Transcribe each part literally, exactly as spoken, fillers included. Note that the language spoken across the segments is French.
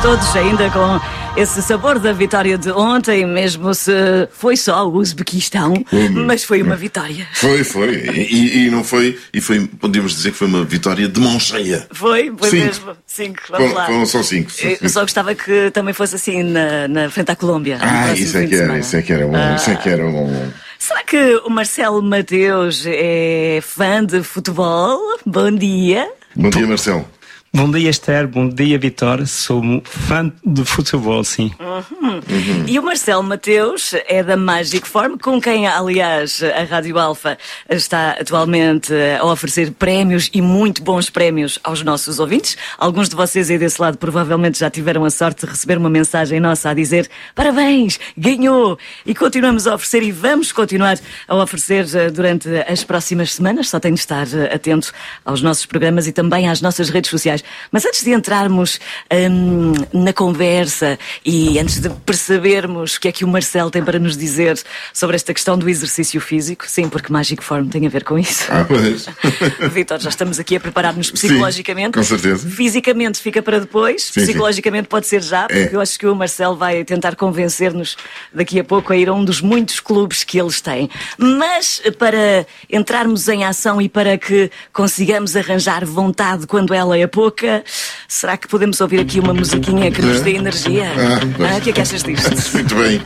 todos ainda com esse sabor da vitória de ontem, mesmo se foi só o Uzbequistão, mas foi uma vitória. Foi, foi. E, e não foi, e foi, podemos dizer que foi uma vitória de mão cheia. Foi, foi cinco. mesmo. Cinco, vamos Foram, lá. foram só cinco. Eu só gostava que também fosse assim na, na frente à Colômbia. Ah, isso é que era, isso é que era bom, ah. isso é que era bom. Será que o Marcelo Mateus é fã de futebol? Bom dia. Bom dia, Marcelo. Bom dia, Esther. Bom dia, Vitor. Sou fã de futebol, sim. Uhum. Uhum. E o Marcelo Mateus é da Magic Form, com quem, aliás, a Rádio Alfa está atualmente a oferecer prémios e muito bons prémios aos nossos ouvintes. Alguns de vocês aí desse lado provavelmente já tiveram a sorte de receber uma mensagem nossa a dizer parabéns, ganhou! E continuamos a oferecer e vamos continuar a oferecer durante as próximas semanas. Só tem de estar atento aos nossos programas e também às nossas redes sociais. Mas antes de entrarmos hum, na conversa e antes de percebermos o que é que o Marcelo tem para nos dizer sobre esta questão do exercício físico, sim, porque Magic Form tem a ver com isso. Ah, pois. Vitor, já estamos aqui a preparar-nos psicologicamente. Sim, com certeza. Fisicamente fica para depois, sim, psicologicamente sim. Pode ser já, porque é. Eu acho que o Marcelo vai tentar convencer-nos daqui a pouco a ir a um dos muitos clubes que eles têm. Mas para entrarmos em ação e para que consigamos arranjar vontade quando ela é pouca, será que podemos ouvir aqui uma musiquinha que nos dê energia? Ah, ah, o que é que achas disto? Muito bem.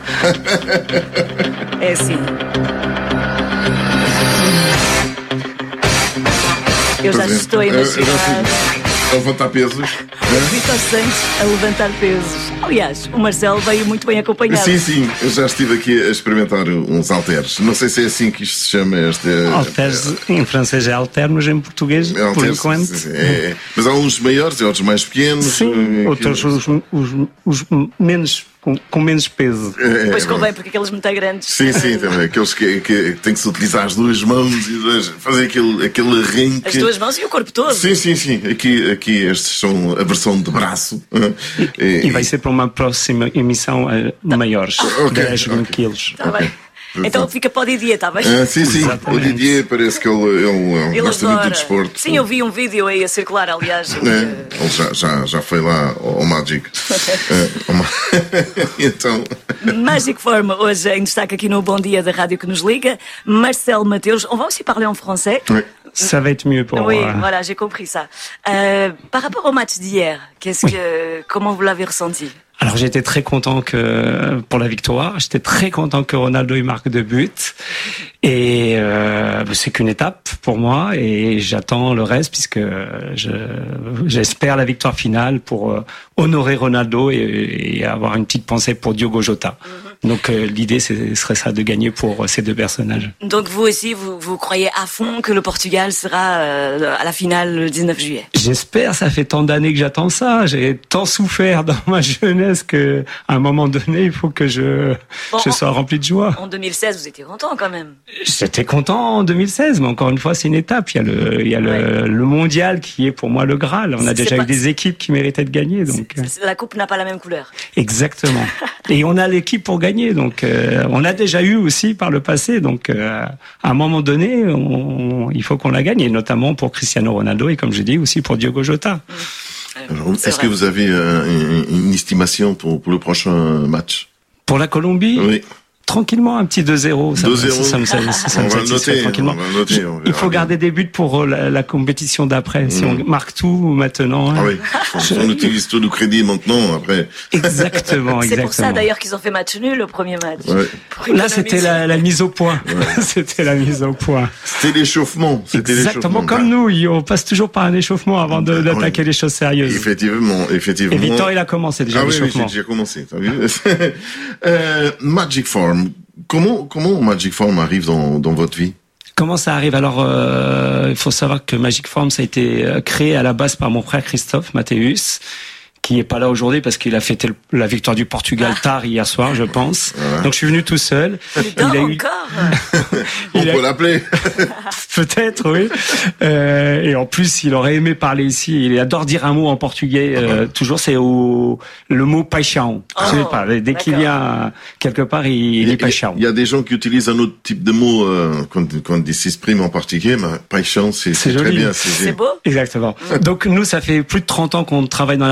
É assim. Eu já estou a imaginar a levantar pesos. Vitor Santos a levantar pesos. Aliás, o Marcelo veio muito bem acompanhado. Sim, sim, eu já estive aqui a experimentar uns halteres. Não sei se é assim que isto se chama. Este... Halteres, em francês é alternos, em português, é por enquanto. Sim, é, mas há uns maiores e outros mais pequenos. Sim, outros os, os, os menos... Com, com menos peso. É, pois convém, porque aqueles muito grandes. Sim, sim, também. Aqueles que, que têm que se utilizar as duas mãos e fazer aquele, aquele arranque. As duas mãos e o corpo todo. Sim, sim, sim. Aqui, aqui estes são a versão de braço. E, e, e vai ser para uma próxima emissão uh, tá. maiores, okay, dez okay. quilos. Está bem. Então fica para o Didier, está bem? Ah, sim, sim. Exatamente. O Didier parece que ele, ele, ele gosta adora. muito de desporto. Sim, eu vi um vídeo aí a circular, aliás. É, ele já, já, já foi lá ao Magic. Então... Magic Form, hoje em destaque aqui no Bom Dia da Rádio que nos liga. Marcelo Mateus. On va aussi parler en français. Oui. Ça va être mieux pour oui, moi. Oui, voilà, j'ai compris ça. Euh, par rapport au match d'hier, qu'est-ce oui. que, comment vous l'avez ressenti? Alors j'étais très content que pour la victoire, j'étais très content que Ronaldo il marque deux buts et euh, c'est qu'une étape pour moi et j'attends le reste puisque je, j'espère la victoire finale pour euh, honorer Ronaldo et, et avoir une petite pensée pour Diogo Jota. Mm-hmm. Donc euh, l'idée ce serait ça de gagner pour ces deux personnages. Donc vous aussi vous, vous croyez à fond que le Portugal sera euh, à la finale le dix-neuf juillet? J'espère, ça fait tant d'années que j'attends ça, j'ai tant souffert dans ma jeunesse que à un moment donné, il faut que je, bon, je sois rempli de joie. En deux mille seize, vous étiez content quand même. J'étais content en deux mille seize, mais encore une fois, c'est une étape. Il y a le, il y a le, ouais. le mondial qui est pour moi le Graal. On a déjà pas... eu des équipes qui méritaient de gagner. Donc c'est, la coupe n'a pas la même couleur. Exactement. Et on a l'équipe pour gagner. Donc euh, on a déjà eu aussi par le passé. Donc euh, à un moment donné, on, il faut qu'on la gagne, et notamment pour Cristiano Ronaldo et comme je dis aussi pour Diogo Jota. Mmh. Alors, est-ce vrai. que vous avez euh, une, une estimation pour, pour le prochain match? Pour la Colombie? Oui. Tranquillement, un petit deux zéro. deux zéro. Ça, ça, ça, ça, ça on me va satisfait noter, tranquillement. On va noter, on il faut bien. garder des buts pour la, la compétition d'après. Mmh. Si on marque tout maintenant. Ah oui. Je... On utilise tout le crédit maintenant, après. Exactement, exactement. C'est pour ça d'ailleurs qu'ils ont fait match nul le premier match. Ouais. Là, c'était la, la mise au point. Ouais. C'était la mise au point. C'était l'échauffement. C'était Exactement l'échauffement. comme nous. On passe toujours par un échauffement avant de, d'attaquer ouais. les choses sérieuses. Effectivement, effectivement. Et Victor, il a commencé déjà ah l'échauffement. Ah oui, j'ai déjà commencé. T'as vu? euh, Magic Form. Comment, comment Magic Form arrive dans, dans votre vie? Comment ça arrive? Alors, euh, il faut savoir que Magic Form, ça a été créé à la base par mon frère Christophe Mathéus, qui est pas là aujourd'hui parce qu'il a fêté la victoire du Portugal ah. tard hier soir, je pense. Ah. Donc je suis venu tout seul. Il a eu... encore. On peut a... l'appeler. Peut-être, oui. Euh, et en plus, il aurait aimé parler ici. Il adore dire un mot en portugais. Euh, ah. Toujours, c'est au... le mot paixão. Oh, je sais pas. Dès d'accord. qu'il y a quelque part, il, il, il est paixão. Il y a des gens qui utilisent un autre type de mot euh, quand, quand ils s'expriment en portugais. Mais paixão, c'est, c'est, c'est très bien. C'est, c'est beau. Exactement. Donc nous, ça fait plus de trente ans qu'on travaille dans la remise en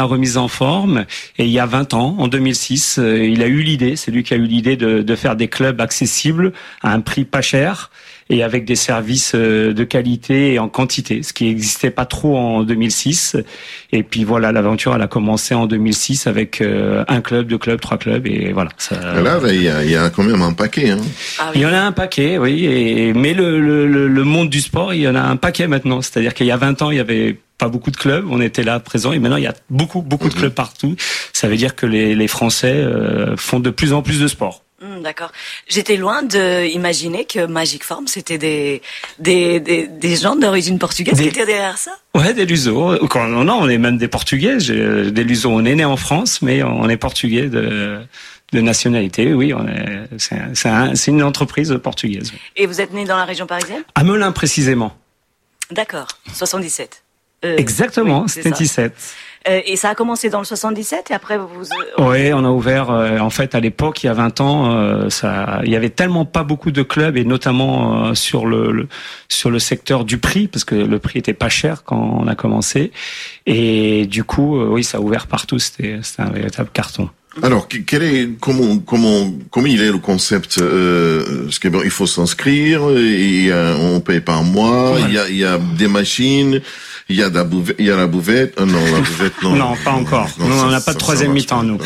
en forme. Et il y a vingt ans, en deux mille six, euh, il a eu l'idée, c'est lui qui a eu l'idée de, de faire des clubs accessibles à un prix pas cher et avec des services de qualité et en quantité, ce qui n'existait pas trop en deux mille six. Et puis voilà, l'aventure, elle a commencé en deux mille six avec euh, un club, deux clubs, trois clubs, et voilà. Ça... Et là, il y a, il y a quand même un paquet. Hein. Ah oui. Il y en a un paquet, oui. Et, mais le, le, le monde du sport, il y en a un paquet maintenant. C'est-à-dire qu'il y a vingt ans, il y avait pas beaucoup de clubs, on était là présents, et maintenant il y a beaucoup, beaucoup de clubs partout. Ça veut dire que les, les Français euh, font de plus en plus de sport. Mmh, d'accord. J'étais loin de imaginer que Magic Form c'était des des des, des gens d'origine portugaise des... qui étaient derrière ça. Ouais, des Lusos. Non, non, on est même des Portugais. J'ai, des Lusos. On est né en France, mais on est portugais de de nationalité. Oui, on est. C'est, c'est, un, c'est une entreprise portugaise. Et vous êtes né dans la région parisienne ? À Melun précisément. D'accord. soixante-dix-sept. Euh, Exactement, oui, soixante-dix-sept. Euh, et ça a commencé dans le soixante-dix-sept et après vous... Oui, on a ouvert, euh, en fait, à l'époque, il y a vingt ans, euh, ça, il y avait tellement pas beaucoup de clubs et notamment euh, sur le, le sur le secteur du prix, parce que le prix était pas cher quand on a commencé. Et du coup, euh, oui, ça a ouvert partout, c'était, c'était un véritable carton. Alors, quel est, comment, comment, comment il est le concept euh, parce que bon, il faut s'inscrire, et on paye par mois, ouais. il y a, il y a des machines, il y a la buvette, il y a la buvette. Euh, non, la buvette, non. Non, pas encore. Non, non, on n'a pas de troisième mi-temps, nous.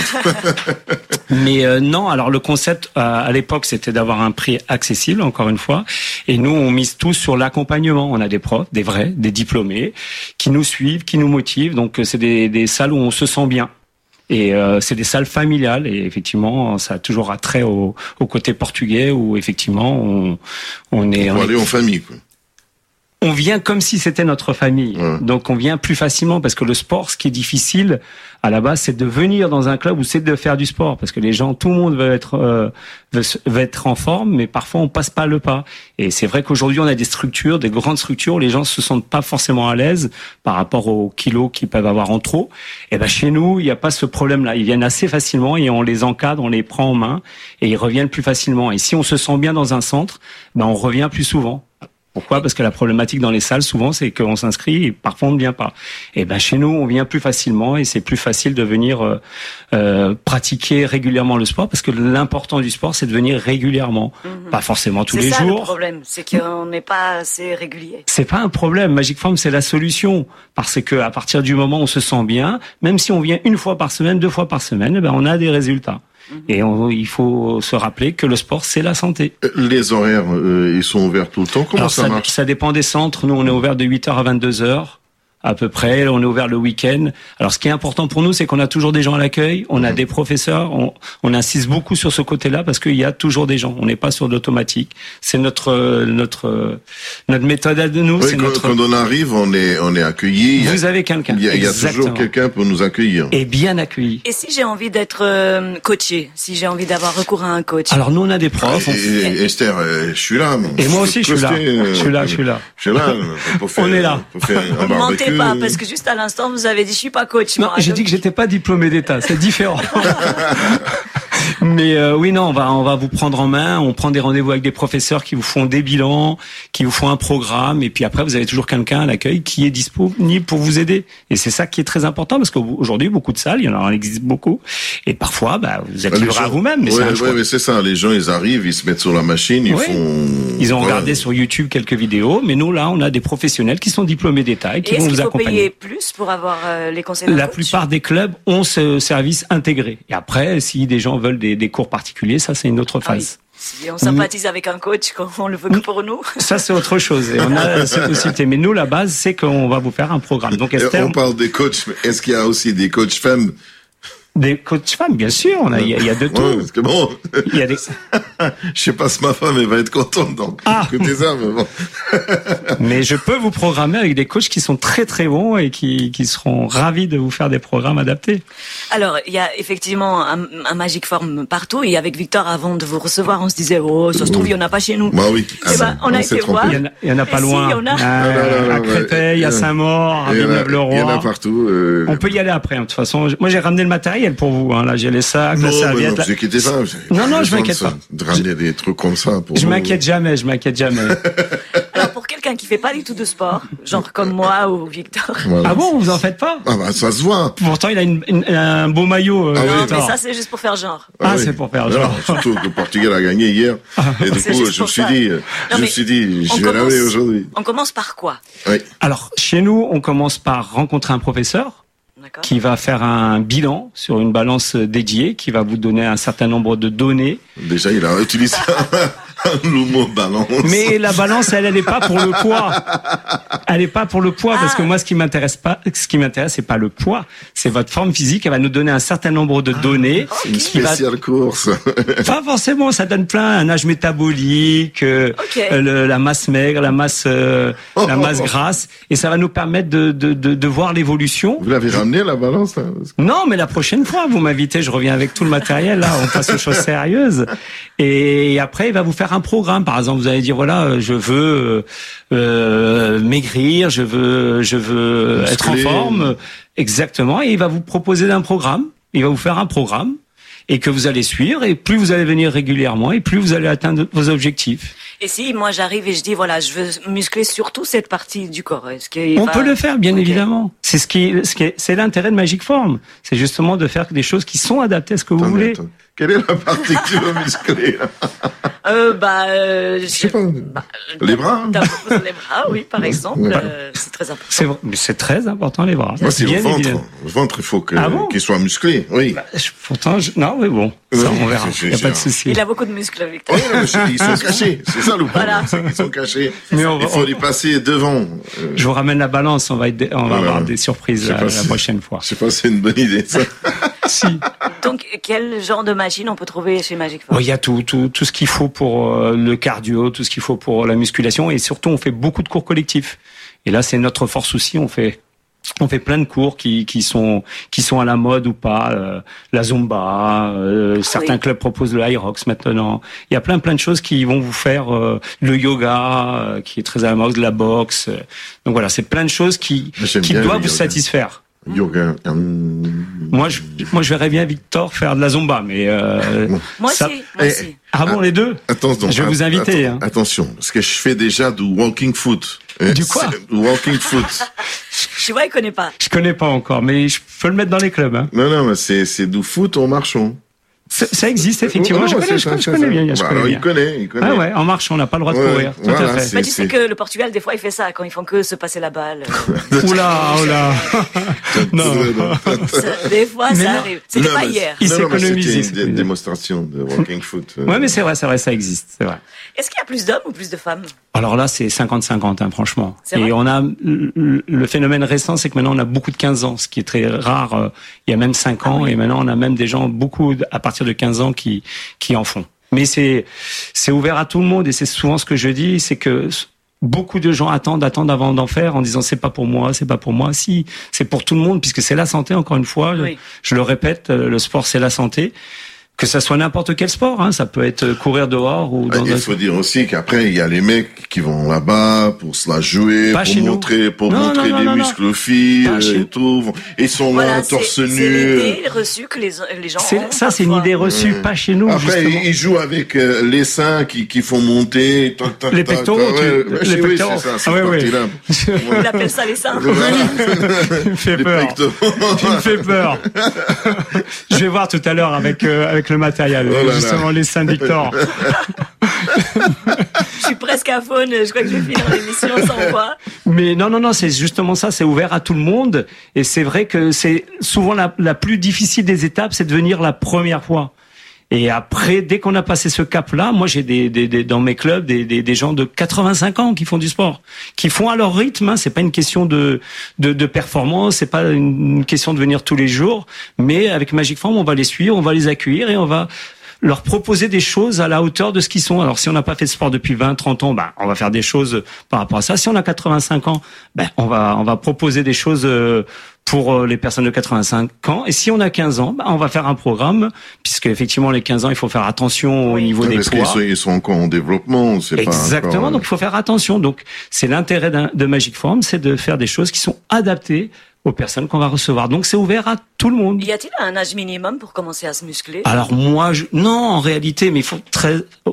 Mais euh, non, alors le concept euh, à l'époque, c'était d'avoir un prix accessible, encore une fois, et nous, on mise tout sur l'accompagnement. On a des profs, des vrais, des diplômés, qui nous suivent, qui nous motivent. Donc, c'est des, des salles où on se sent bien. Et euh, c'est des salles familiales et effectivement ça a toujours attrait au, au côté portugais où effectivement on, on est. On peut aller en famille, quoi. On vient comme si c'était notre famille. Ouais. Donc on vient plus facilement parce que le sport, ce qui est difficile à la base, c'est de venir dans un club ou c'est de faire du sport parce que les gens, tout le monde veut être euh, veut, veut être en forme, mais parfois on passe pas le pas. Et c'est vrai qu'aujourd'hui on a des structures, des grandes structures où les gens se sentent pas forcément à l'aise par rapport aux kilos qu'ils peuvent avoir en trop. Et ben chez nous, il n'y a pas ce problème-là. Ils viennent assez facilement et on les encadre, on les prend en main et ils reviennent plus facilement. Et si on se sent bien dans un centre, ben on revient plus souvent. Pourquoi ? Parce que la problématique dans les salles, souvent, c'est qu'on s'inscrit et parfois on ne vient pas. Et ben chez nous, on vient plus facilement et c'est plus facile de venir euh, euh, pratiquer régulièrement le sport parce que l'important du sport, c'est de venir régulièrement, mmh. pas forcément tous c'est les ça, jours. Le problème, c'est qu'on n'est pas assez régulier. C'est pas un problème. Magic Form, c'est la solution parce que à partir du moment où on se sent bien, même si on vient une fois par semaine, deux fois par semaine, ben on a des résultats. Et on, il faut se rappeler que le sport, c'est la santé. Les horaires, euh, ils sont ouverts tout le temps. Comment Alors, ça, ça marche ? Ça dépend des centres. Nous, on est ouvert de huit heures à vingt-deux heures. À peu près, on est ouvert le week-end. Alors, ce qui est important pour nous, c'est qu'on a toujours des gens à l'accueil, on a mmh. des professeurs, on, on insiste beaucoup sur ce côté-là parce qu'il y a toujours des gens. On n'est pas sur l'automatique. C'est notre notre notre méthode à nous. Oui, c'est quand, notre... quand on arrive, on est on est accueilli. Vous avez quelqu'un. Il y a, il y a toujours quelqu'un pour nous accueillir. Et bien accueilli. Et si j'ai envie d'être euh, coaché, si j'ai envie d'avoir recours à un coach. Alors nous, on a des profs. Et, et, Esther, euh, je suis là. Et moi aussi, je suis là. Euh, je suis là. Je suis là. Je suis là. Pour faire, on est là. Pour faire un ne mentez pas, parce que juste à l'instant, vous avez dit, je suis pas coach. Non, moi, j'ai donc... dit que j'étais pas diplômé d'État. C'est différent. Mais euh, oui, non, on va on va vous prendre en main. On prend des rendez-vous avec des professeurs qui vous font des bilans, qui vous font un programme, et puis après vous avez toujours quelqu'un à l'accueil qui est disponible pour vous aider. Et c'est ça qui est très important parce qu'aujourd'hui beaucoup de salles, il y en a, il existe beaucoup, et parfois bah vous êtes livré à vous-même. Mais ouais, c'est un ouais, mais c'est ça. Les gens ils arrivent, ils se mettent sur la machine, ils ouais. font. Ils ont ouais. regardé sur YouTube quelques vidéos, mais nous là on a des professionnels qui sont diplômés d'État et qui et vont vous accompagner. Est-ce qu'il faut payer plus pour avoir euh, les conseils d'un La coach ? plupart des clubs ont ce service intégré. Et après, si des gens veulent des, des cours particuliers, ça c'est une autre phase. Ah oui. Si on sympathise mmh. avec un coach, on le veut que pour nous. Ça c'est autre chose. Et on a cette possibilité. Mais nous, la base, c'est qu'on va vous faire un programme. Donc Esther, on parle des coachs, mais est-ce qu'il y a aussi des coachs femmes ? Des coachs femmes, bien sûr. On a, il y a, il y a de tout. Ouais, parce que bon, il y a des. Je sais pas si ma femme elle va être contente donc. Ah. Écoutez ça, mais bon. Mais je peux vous programmer avec des coachs qui sont très très bons et qui qui seront ravis de vous faire des programmes adaptés. Alors il y a effectivement un, un Magic Form partout et avec Victor avant de vous recevoir on se disait oh ça se trouve il y en a pas chez nous. Bah oui. Ah ben, on, on a été voir. Il y en a, il y en a pas et loin. Si, il y en a. À, non, non, non, à Créteil, ouais. à Saint-Maur, à Villeneuve-le-Roi. Il y en a partout. Euh... On peut y aller après. De toute façon, moi j'ai ramené le matériel pour vous. Hein. Là, j'ai les sacs, non, la serviette. Non, ne vous inquiétez pas. Non, non, je m'inquiète pas. De ramener des trucs comme ça. Pour je nous. m'inquiète jamais. Je m'inquiète jamais. Alors pour quelqu'un quelqu'un qui fait pas du tout de sport, genre comme moi ou Victor. Voilà. Ah bon, vous en faites pas? Ah bah, ça se voit. Pourtant, il a une, une, un beau maillot. Euh, Ah oui. Non, Victor. mais ça c'est juste pour faire genre. Ah, oui. c'est pour faire Non, genre. surtout que le Portugal a gagné hier. Et du C'est coup, juste je me pour suis ça. dit, Non, je me mais suis dit, on je vais commence- laver aujourd'hui. On commence par quoi? Oui. Alors, chez nous, on commence par rencontrer un professeur D'accord. qui va faire un bilan sur une balance dédiée, qui va vous donner un certain nombre de données. Déjà, il a utilisé le mot balance. Mais la balance, elle, elle n'est pas pour le poids. Elle n'est pas pour le poids, parce que Ah. moi, ce qui m'intéresse pas, ce qui m'intéresse, c'est pas le poids, c'est votre forme physique. Elle va nous donner un certain nombre de données. Une qui va spéciale course. Pas forcément, ça donne plein, un âge métabolique, euh, Ok. euh, le- la masse maigre, la masse, euh, la masse Oh. grasse, et ça va nous permettre de, de, de, de voir l'évolution. Vous l'avez ramené, la balance, là? Parce que- Non, mais la prochaine fois, vous m'invitez, je reviens avec tout le matériel, là, on passe aux choses sérieuses. Et après, il va vous faire un programme. Par exemple, vous allez dire, voilà, euh, je veux euh, maigrir, je veux, je veux être en Muscler. forme. Exactement. Et il va vous proposer un programme. Il va vous faire un programme. Et que vous allez suivre, et plus vous allez venir régulièrement, et plus vous allez atteindre vos objectifs. Et si moi j'arrive et je dis voilà, je veux muscler surtout cette partie du corps, est-ce qu'il On va- peut le faire, bien Ok. évidemment. C'est ce qui, ce qui est, c'est l'intérêt de Magic Form. C'est justement de faire des choses qui sont adaptées à ce que vous Attendez, voulez. attendez. Quelle est la partie que tu veux muscler, là? Euh, bah, euh, Je sais pas. bah, Les bras? t'as proposé les bras, oui, par exemple. Ouais. euh, c'est très important. C'est, vrai, mais c'est très important, les bras. Moi, c'est le Bien ventre. évidemment. Le ventre, il faut que, Ah bon qu'il soit musclé. Oui. Je- Pourtant, je, non, mais bon, ça, Oui, on verra. c'est- Il n'y a c'est- pas de c'est- souci. Il a beaucoup de muscles, Victor. Oui, non, mais c'est- ils sont cachés. C'est ça le problème. Voilà. C'est qu'ils sont cachés. Mais on va- Il faut les passer devant. Euh, Je vous ramène la balance, on va, être, on va Voilà. avoir des surprises Je sais la, pas la si- prochaine fois. Je sais pas si c'est une bonne idée, ça. Si. Donc, quel genre de machine on peut trouver chez Magic Form? Oui, il y a tout, tout, tout ce qu'il faut pour euh, le cardio, tout ce qu'il faut pour la musculation, et surtout on fait beaucoup de cours collectifs. Et là, c'est notre force aussi. On fait, on fait plein de cours qui, qui sont, qui sont à la mode ou pas. Euh, la Zumba, euh, certains oui. clubs proposent le High Rocks maintenant. Il y a plein, plein de choses qui vont vous faire euh, le yoga, euh, qui est très à la mode, la boxe. Donc voilà, c'est plein de choses qui, J'aime qui bien doivent le vous yoga. satisfaire. Yoga. hum, Moi, je, moi, je verrais bien Victor faire de la Zumba, mais euh, Moi ça- aussi, moi Eh, aussi. ah bon, les deux. Attention. Je vais vous att- inviter, att- hein. Attention, parce que je fais déjà du walking foot. Euh, Du quoi? c'est- Walking foot. Je vois, il connaît pas. Je connais pas encore, mais je peux le mettre dans les clubs. Hein. Non, non, mais c'est, c'est du foot en marchant. Ça, ça existe effectivement. Oh, je non, connais, c'est je, ça, je c'est connais ça. bien. Je Bah, connais alors, bien. il connaît, il connaît. Ah ouais, en marche, on n'a pas le droit de Ouais, courir. Tout voilà, à fait. c'est- Bah, tu sais que le Portugal, des fois, il fait ça quand ils font que se passer la balle. Oula, oula. non. Ça- des fois, Mais ça non. arrive. C'était Non, pas mais hier. Il non, non, mais s'économise, c'était il une s'économise. dé- démonstration de walking foot. euh. Ouais, mais c'est vrai, c'est vrai, ça existe, c'est vrai. Est-ce qu'il y a plus d'hommes ou plus de femmes? Alors là, c'est cinquante cinquante, hein, franchement. C'est Et vrai on a le le phénomène récent, c'est que maintenant on a beaucoup de quinze ans, ce qui est très rare. euh, Il y a même cinq ans, Ah oui. et maintenant on a même des gens beaucoup à partir de quinze ans qui qui en font. Mais c'est c'est ouvert à tout le monde, et c'est souvent ce que je dis, c'est que beaucoup de gens attendent, attendent avant d'en faire, en disant c'est pas pour moi, c'est pas pour moi. Si, c'est pour tout le monde, puisque c'est la santé. Encore une fois, Oui. je, je le répète, euh, le sport c'est la santé. Que ça soit n'importe quel sport, hein, ça peut être courir dehors ou dans Il un... faut dire aussi qu'après, il y a les mecs qui vont là-bas pour se la jouer, Pas pour chez nous. montrer, pour Non, montrer non, non, les non, non. muscles aux filles Pas chez et nous. tout. Ils sont Voilà, là, c'est torse c'est nu. l'idée reçue que les, les gens C'est- ont. ça, c'est une parfois. idée reçue, pas chez nous, Après, justement. ils jouent avec euh, les seins qui, qui font monter. Tac, tac, Les tac, pectoraux, tac, tu- ouais, les oui, oui, pectoraux. c'est ça, c'est Ah, ouais, ouais. parti-là. Il appelle ça les seins. Tu me fais Les peur. pectoraux. Tu me fais peur. Je vais voir tout à l'heure avec euh, avec le matériel, Oh là là. justement les seins de Victor. Je suis presque à faune. Je crois que je vais finir l'émission sans voix. Mais non, non, non, c'est justement ça, c'est ouvert à tout le monde. Et c'est vrai que c'est souvent la, la plus difficile des étapes, c'est de venir la première fois. Et après, dès qu'on a passé ce cap-là, moi j'ai des, des, des dans mes clubs des, des, des gens de quatre-vingt-cinq ans qui font du sport, qui font à leur rythme. Hein. C'est pas une question de, de de performance, c'est pas une question de venir tous les jours. Mais avec Magic Form, on va les suivre, on va les accueillir et on va leur proposer des choses à la hauteur de ce qu'ils sont. Alors si on n'a pas fait de sport depuis vingt, trente ans, bah on va faire des choses par rapport à ça. Si on a quatre-vingt-cinq ans, ben on va on va proposer des choses pour les personnes de quatre-vingt-cinq ans. Et si on a quinze ans, bah on va faire un programme, puisque effectivement les quinze ans, il faut faire attention au Oui. niveau Ouais, des parce qu'ils poids. sont, ils sont encore en développement, c'est pas Exactement, encore, donc il faut faire attention. Donc c'est l'intérêt d'un- de Magic Form, c'est de faire des choses qui sont adaptées aux personnes qu'on va recevoir. Donc c'est ouvert à tout le monde. Y a-t-il un âge minimum pour commencer à se muscler? Alors moi, je... non, en réalité, mais il faut très,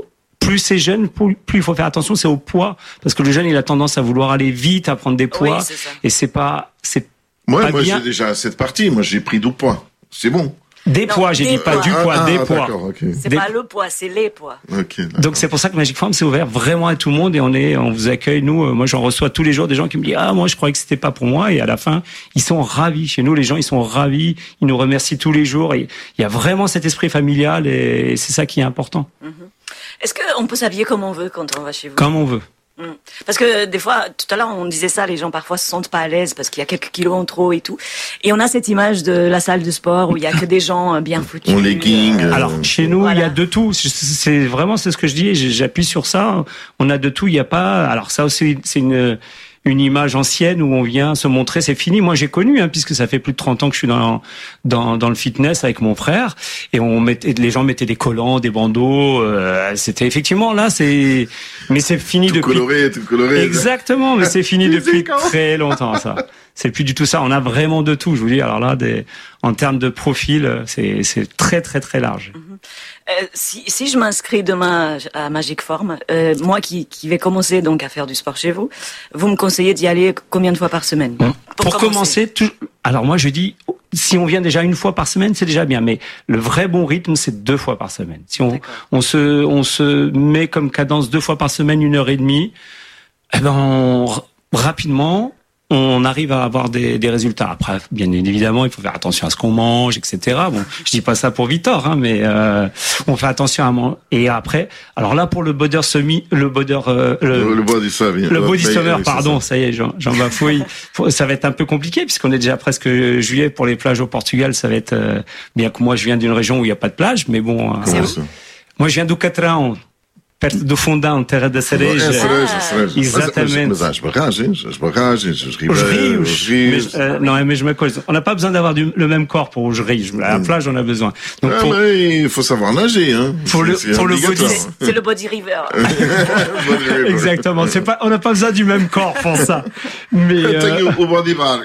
plus c'est jeune, plus il faut faire attention, c'est au poids, parce que le jeune il a tendance à vouloir aller vite, à prendre des poids, oui, c'est ça. Et c'est pas, c'est moi, pas moi bien. J'ai déjà cette partie, moi j'ai pris du poids, c'est bon. Des non, poids, j'ai dit poids. pas du poids, ah, des ah, poids. Okay. C'est des... pas le poids, c'est les poids. Okay, donc c'est pour ça que Magic Farm c'est ouvert vraiment à tout le monde et on est, on vous accueille. Nous, euh, moi j'en reçois tous les jours des gens qui me disent ah moi je croyais que c'était pas pour moi et à la fin ils sont ravis. Chez nous les gens ils sont ravis, ils nous remercient tous les jours. Et il y a vraiment cet esprit familial et c'est ça qui est important. Mm-hmm. Est-ce qu'on peut s'habiller comme on veut quand on va chez vous? Comme on veut. Parce que des fois, tout à l'heure on disait ça, les gens parfois se sentent pas à l'aise parce qu'il y a quelques kilos en trop et tout. Et on a cette image de la salle de sport où il y a que des gens bien foutus. En legging. Euh, Alors chez nous, voilà. Il y a de tout. C'est vraiment c'est ce que je dis. J'appuie sur ça. On a de tout. Il y a pas. Alors ça aussi, c'est une une image ancienne où on vient se montrer, c'est fini. Moi, j'ai connu, hein, puisque ça fait plus de trente ans que je suis dans dans dans le fitness avec mon frère, et on mettait, les gens mettaient des collants, des bandeaux. Euh, c'était effectivement là, c'est, mais c'est fini tout depuis. Coloré, tout coloré. Exactement, mais c'est fini depuis très longtemps ça. C'est plus du tout ça. On a vraiment de tout. Je vous dis. Alors là, des, en termes de profil, c'est c'est très très très large. Mm-hmm. Euh, si, si je m'inscris demain à Magic Form, euh, moi qui, qui vais commencer donc à faire du sport chez vous, vous me conseillez d'y aller combien de fois par semaine? Pour, pour commencer, commencer tout, alors moi je dis, si on vient déjà une fois par semaine, c'est déjà bien, mais le vrai bon rythme, c'est deux fois par semaine. Si on, on se, on se met comme cadence deux fois par semaine, une heure et demie, eh ben on, rapidement, on arrive à avoir des, des résultats. Après, bien évidemment, il faut faire attention à ce qu'on mange, et cetera. Bon, je dis pas ça pour Victor, hein, mais euh, on fait attention à manger. Et après, alors là, pour le body semi, le body, euh, le, le body summer, le body summer, pardon, ça. ça y est, j'en, j'en bafouille. Ça va être un peu compliqué puisqu'on est déjà presque juillet pour les plages au Portugal. Ça va être euh, bien que moi, je viens d'une région où il y a pas de plage, mais bon. Euh, moi, je viens do Catrão. Perto do Fundão, terra da cereja. É, cereja, cereja. Exatamente. Mas, mas há as barragens, as barragens, os ribeiros, os rios. Os rios. Mas, uh, não é a mesma coisa. On n'a pas besoin d'avoir du, le même corps pour os rios. À la plage, on a besoin. Donc, ah, pour, mais il faut savoir nager, hein. Pour le, pour le body. C'est le body river. Exactement. C'est pas, on n'a pas besoin du même corps pour ça. Mais, euh... au bord des vagues.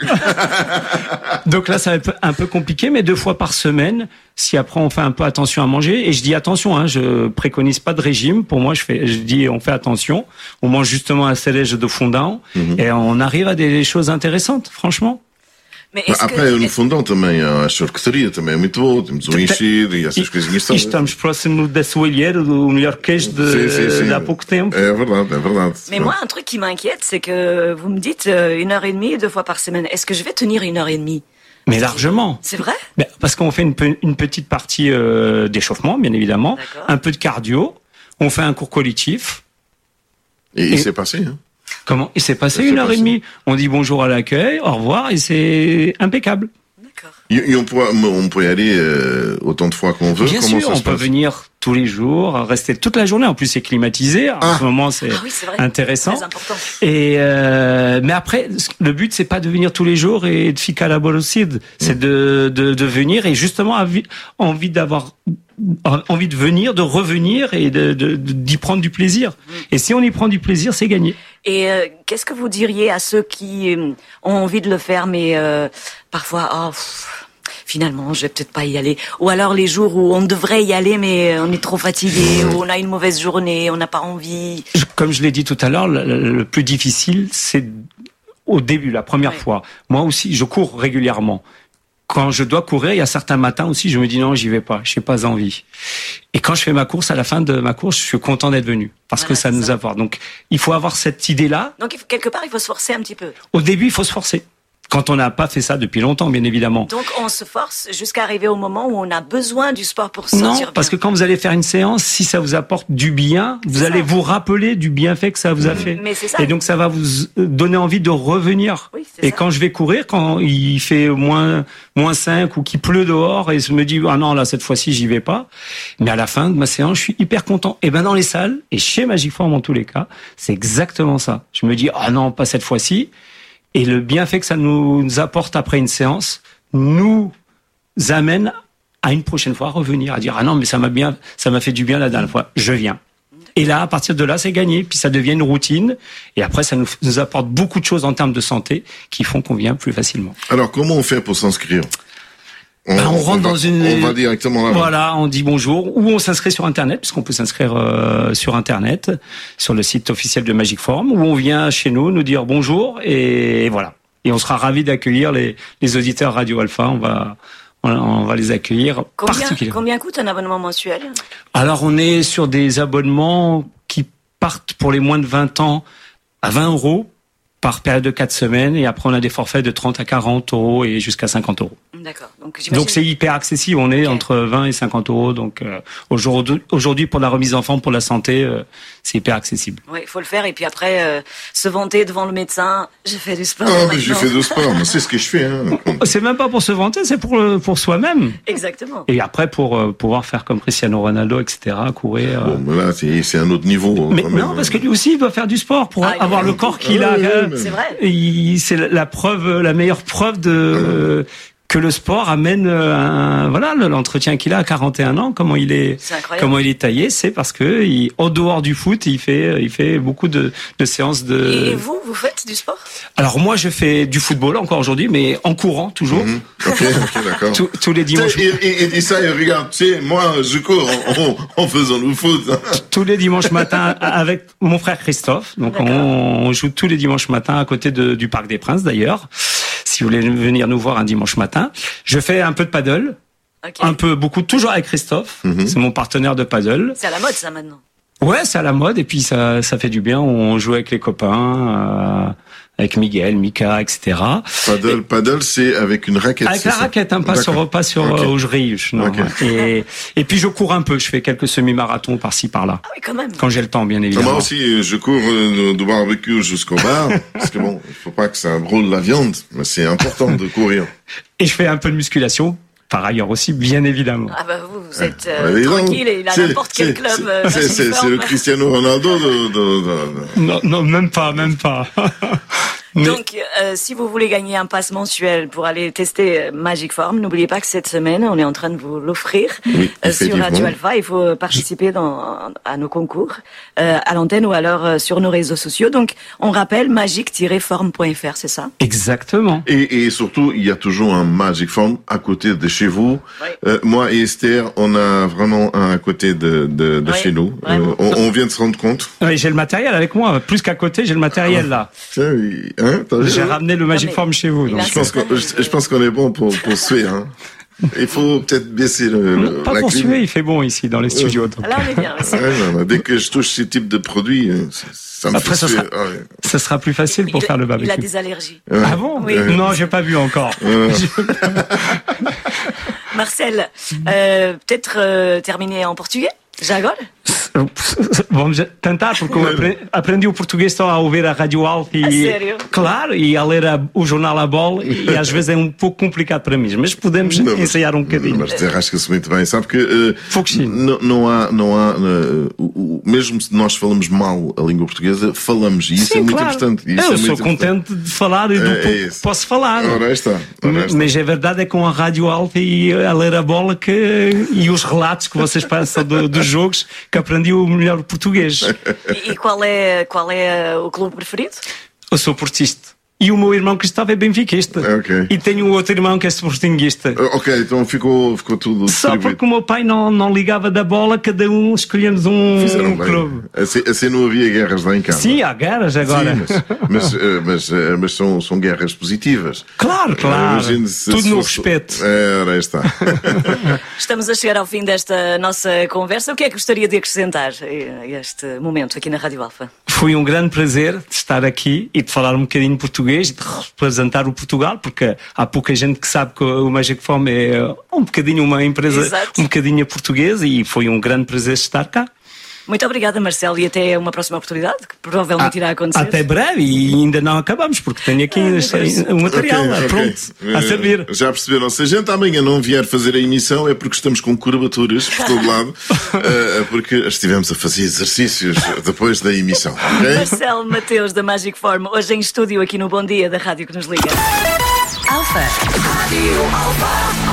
Donc là, ça va être un peu compliqué, mais deux fois par semaine. Si après on fait un peu attention à manger, et je dis attention, hein, je préconise pas de régime. Pour moi, je fais, je dis on fait attention. On mange justement un cereja do Fundão mm-hmm. et on arrive à des choses intéressantes, franchement. Mais après, que... no Fundão também a charcutaria também é muito boa. Temos o enchido e essas coisinhas todas. E estamos próximo da Soalheiro, do melhor queijo de, sim, sim, sim. d'há pouco tempo. É verdade, é verdade. Mais moi, un truc qui m'inquiète, c'est que vous me dites une heure et demie, deux fois par semaine. Est-ce que je vais tenir une heure et demie? Mais largement. C'est vrai? Ben, parce qu'on fait une, une petite partie euh, d'échauffement, bien évidemment, D'accord. Un peu de cardio, on fait un cours collectif. Et, et il s'est passé, hein? Comment? Il s'est passé Ça une heure passé. et demie. On dit bonjour à l'accueil, au revoir, et c'est impeccable. D'accord. Et, et on peut, on peut y aller euh, autant de fois qu'on veut. Bien Comment sûr, ça on se peut passe? venir tous les jours, rester toute la journée. En plus, c'est climatisé. En Ah. ce moment, c'est, Ah oui, c'est vrai. intéressant. Très important. Et euh, mais après, le but c'est pas de venir tous les jours et de ficar la borocide. C'est de, de de venir et justement envie envie d'avoir envie de venir, de revenir et de, de, de d'y prendre du plaisir. Et si on y prend du plaisir, c'est gagné. Et euh, qu'est-ce que vous diriez à ceux qui euh, ont envie de le faire, mais euh, parfois, oh, pff, finalement, je vais peut-être pas y aller. Ou alors les jours où on devrait y aller, mais on est trop fatigué, ou on a une mauvaise journée, on n'a pas envie. Comme je l'ai dit tout à l'heure, le, le plus difficile, c'est au début, la première Ouais. fois. Moi aussi, je cours régulièrement. Quand je dois courir, il y a certains matins aussi, je me dis non, j'y vais pas, j'ai pas envie. Et quand je fais ma course, à la fin de ma course, je suis content d'être venu parce Voilà, que ça c'est nous ça. apporte. Donc, il faut avoir cette idée-là. Donc il faut- quelque part, il faut se forcer un petit peu. Au début, il faut se forcer. Quand on n'a pas fait ça depuis longtemps, bien évidemment. Donc on se force jusqu'à arriver au moment où on a besoin du sport pour se Non, sentir parce que bien. quand vous allez faire une séance, si ça vous apporte du bien, vous C'est allez ça. vous rappeler du bienfait que ça vous a fait. Mais c'est ça. Et donc ça va vous donner envie de revenir. Oui, c'est Et ça. quand je vais courir, quand il fait moins moins cinq ou qu'il pleut dehors et je me dis ah non là cette fois-ci j'y vais pas, mais à la fin de ma séance je suis hyper content. Et ben dans les salles et chez Magic Form en tous les cas, c'est exactement ça. Je me dis ah non pas cette fois-ci. Et le bienfait que ça nous apporte après une séance nous amène à une prochaine fois à revenir, à dire ah non mais ça m'a bien, ça m'a fait du bien la dernière fois, je viens. Et là, à partir de là, c'est gagné. Puis ça devient une routine. Et après, ça nous, nous apporte beaucoup de choses en termes de santé qui font qu'on vient plus facilement. Alors, comment on fait pour s'inscrire? On, ben, on rentre on va, dans une. On va directement là. Voilà, on dit bonjour, ou on s'inscrit sur Internet, puisqu'on peut s'inscrire euh, sur Internet, sur le site officiel de Magic Forum, ou on vient chez nous nous dire bonjour, et voilà. Et on sera ravis d'accueillir les, les auditeurs Radio Alpha. On va, on, on va les accueillir combien, particulièrement. Combien coûte un abonnement mensuel? Alors, on est sur des abonnements qui partent pour les moins de vingt ans à vingt euros par période de quatre semaines, et après on a des forfaits de trente à quarante euros et jusqu'à cinquante euros. D'accord. Donc, donc c'est hyper accessible, on est okay. entre vingt et cinquante euros, donc euh, aujourd'hui, aujourd'hui pour la remise en forme, pour la santé, euh, c'est hyper accessible. Oui, il faut le faire, et puis après euh, se vanter devant le médecin, j'ai fait du sport. Ah, mais j'ai fait du sport, c'est ce que je fais. Hein. C'est même pas pour se vanter, c'est pour, pour soi-même. Exactement. Et après pour euh, pouvoir faire comme Cristiano Ronaldo, et cetera, courir. Euh... Bon, mais là c'est, c'est un autre niveau. Mais quand non, même. parce que lui aussi il doit faire du sport pour ah, avoir le corps qu'il ah, a. Oui, euh, c'est vrai. Il, c'est la preuve, la meilleure preuve de euh, que le sport amène un, voilà l'entretien qu'il a à quarante et un ans, comment il est, comment il est taillé, c'est parce que il, en dehors du foot, il fait, il fait beaucoup de, de séances de. Et vous, vous faites du sport? Alors moi, je fais du football encore aujourd'hui, mais en courant toujours. Mmh. Ok, ok, d'accord. tous, tous les dimanches. Et, et, et, et ça, et regarde, tu sais, moi, je cours en, en, en faisant le foot. Tous les dimanches matins avec mon frère Christophe. Donc on, on joue tous les dimanches matins à côté de, du Parc des Princes d'ailleurs. Si vous voulez venir nous voir un dimanche matin, je fais un peu de paddle, okay. un peu, beaucoup, toujours avec Christophe. Mm-hmm. C'est mon partenaire de paddle. C'est à la mode ça maintenant. Ouais, c'est à la mode et puis ça, ça fait du bien. On joue avec les copains, euh, avec Miguel, Mika, et cetera. Paddle, et, paddle, c'est avec une raquette. Avec la ça raquette, hein, pas sur, pas sur okay. euh, Ojrius, non. Okay. Et, et puis je cours un peu. Je fais quelques semi-marathons par-ci par-là. Ah oui, quand même. Quand j'ai le temps, bien évidemment. Moi aussi, je cours euh, du barbecue jusqu'au bar, parce que bon, il faut pas que ça brûle la viande, mais c'est important de courir. Et je fais un peu de musculation. Par ailleurs aussi, bien évidemment. Ah bah vous, vous êtes euh, ouais, tranquille et il a n'importe quel club. C'est, euh, c'est, c'est, c'est le Cristiano Ronaldo de... de, de, de... Non, non, même pas, même pas. Mais... Donc, euh, si vous voulez gagner un pass mensuel pour aller tester Magic Forum, n'oubliez pas que cette semaine, on est en train de vous l'offrir oui, euh, sur Radio Alpha. Il faut participer dans, à nos concours, euh, à l'antenne ou alors euh, sur nos réseaux sociaux. Donc, on rappelle magic tiret forum point f r, c'est ça? Exactement. Et, et surtout, il y a toujours un Magic Forum à côté de chez vous. Oui. Euh, moi et Esther, on a vraiment un à côté de, de, de oui, chez nous. Euh, on, on vient de se rendre compte. Oui, j'ai le matériel avec moi. Plus qu'à côté, j'ai le matériel là. Tiens, oui. Hein, j'ai ramené le Magic Forum chez vous. Donc. Je, pense qu'on, je, je pense qu'on est bon pour, pour suer. Hein. Il faut peut-être baisser le, le Pas la pour clim. suer, il fait bon ici dans les studios. Donc. Là, on est bien. C'est... Ouais, non, dès que je touche ce type de produit, ça me Après, fait ça suer. sera, ah, ouais. ça sera plus facile pour il, faire le barbecue. Il a des allergies. Ouais. Ah bon? Oui. Euh, non, j'ai pas vu encore. Ouais. Marcel, euh, peut-être euh, terminer en portugais? Já agora? Vamos tentar, porque eu aprendi o português só a ouvir a Rádio Alfa e, a sério? Claro, e a ler a, o jornal A Bola, e às vezes é um pouco complicado para mim, mas podemos não, ensaiar um bocadinho. Mas arrasca-se muito bem, sabe que uh, não, não há, não há uh, uh, mesmo se nós falamos mal a língua portuguesa, falamos, e isso Sim, é muito claro. importante. Isso eu é sou muito contente importante. de falar e do é, pouco é que posso falar. Ora está, ora está. Mas a verdade é com a Rádio Alfa e a ler a bola que, e os relatos que vocês passam do, dos jogos que aprendi o melhor português. E, e qual é, qual é o clube preferido? Eu sou portista. E o meu irmão Cristóvão é benfiquista. Okay. E tenho outro irmão que é sportinguista. Ok, então ficou, ficou tudo Só porque o meu pai não, não ligava da bola, cada um escolhemos um, um clube. Assim, assim não havia guerras lá em casa. Sim, há guerras agora. Sim, mas, mas, mas, mas são, são guerras positivas. Claro, claro. Se, tudo se no fosse... respeito. É, ora está. Estamos a chegar ao fim desta nossa conversa. O que é que gostaria de acrescentar a este momento aqui na Rádio Alfa? Foi um grande prazer de estar aqui e de falar um bocadinho português, de representar o Portugal, porque há pouca gente que sabe que o Magic Forum é um bocadinho uma empresa Exato. um bocadinho portuguesa, e foi um grande prazer estar cá. Muito obrigada, Marcelo, e até uma próxima oportunidade, que provavelmente irá acontecer. Até breve, e ainda não acabamos, porque tenho aqui ah, o material okay, pronto, okay. a servir. Já perceberam? Se a gente amanhã não vier fazer a emissão é porque estamos com curvaturas por todo lado, porque estivemos a fazer exercícios depois da emissão. Okay? Marcelo Mateus, da Magic Forum, hoje em estúdio aqui no Bom Dia da Rádio que nos liga. Alfa. Rádio Alfa.